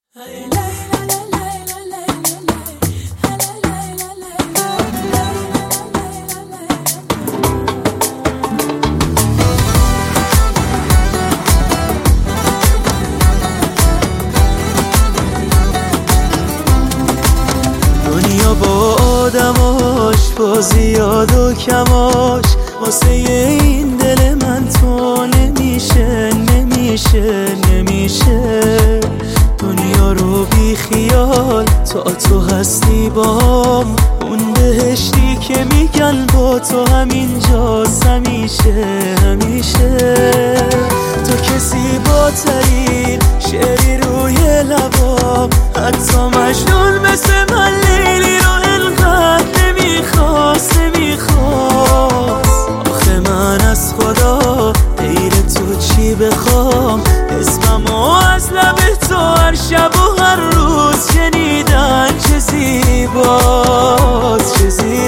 دنیا با آدماش، با زیاد و کماش، واسه این دل من تو نمیشه. دنیا رو بی خیال تا تو هستی بام، اون بهشتی که میگن با تو همینجاست همیشه. تو که زیباترین شعری روی لبام، حتی مجنون مثل من لیلی رو انقدر نمیخواست. آخه من از خدا غیر تو چی بخوام؟ اسممو از لب تو هر شب و هر روز شنیدن چه زیباست.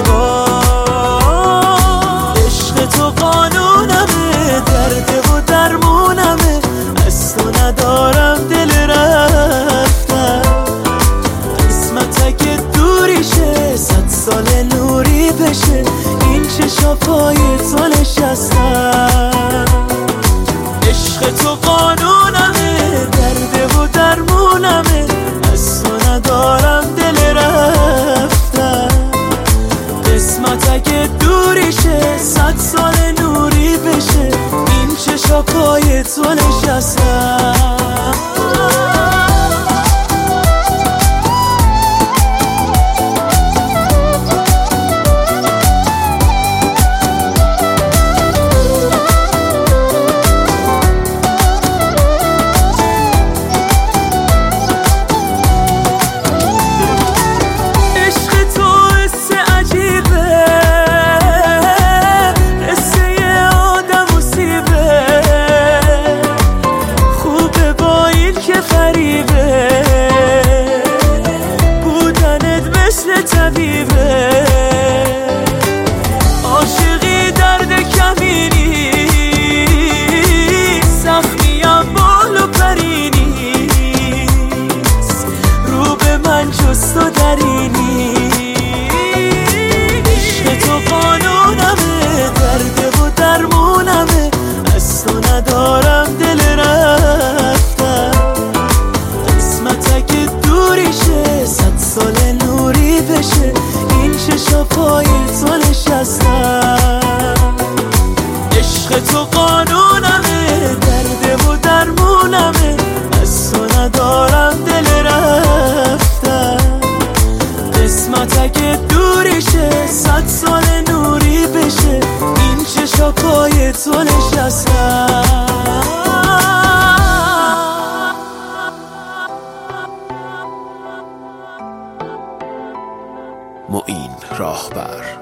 عشق تو قانونمه، درد و درمونمه، از تو ندارم دل رفتن. قسمت اگه دوریشه، 100 سال نوری بشه، این چشا پای تو نشستن. عشق تو قانونمه، درد و درمونمه، از تو ندارم دل رفتن. قسمت اگه دوریشه، 100 سال نوری بشه، این چشا پای تو نشستن. عاشقی درد کمینی، سختیم بال و پرینیست، رو به من جز تو درینی. عشق تو قانونمه، درد و درمونمه، از تو ندارم دل رفتن. قسمت اگه دوریشه، 100 سال نوری بشه، این چشا پای تو نشستن. عشق تو قانونمه، درد و درمونمه، از تو ندارم دل رفتن. قسمت اگه دوریشه، 100 سال نوری بشه، این چشا پای تو نشستن. معین راهبر